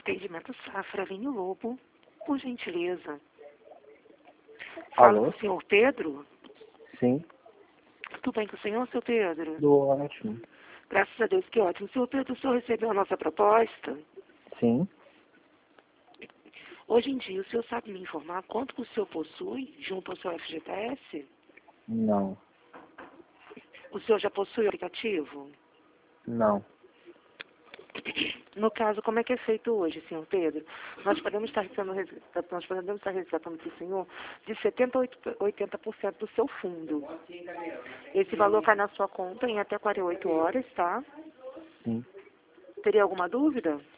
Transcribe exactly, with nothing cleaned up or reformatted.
Atendimento Safra, Vinho Lobo, por gentileza. Fala Alô? com o senhor Pedro? Sim, Tudo bem com o senhor, seu Pedro? do ótimo. Graças a Deus, que ótimo. Senhor Pedro, o senhor recebeu a nossa proposta? Sim, Hoje em dia, o senhor sabe me informar quanto que o senhor possui junto ao seu F G T S? não, O senhor já possui o aplicativo? não. No caso, como é que é feito hoje, senhor Pedro? Nós podemos estar resgatando, nós podemos estar resgatando para o senhor de setenta a oitenta por cento do seu fundo. Esse valor cai na sua conta em até quarenta e oito horas, tá? Sim. Teria alguma dúvida?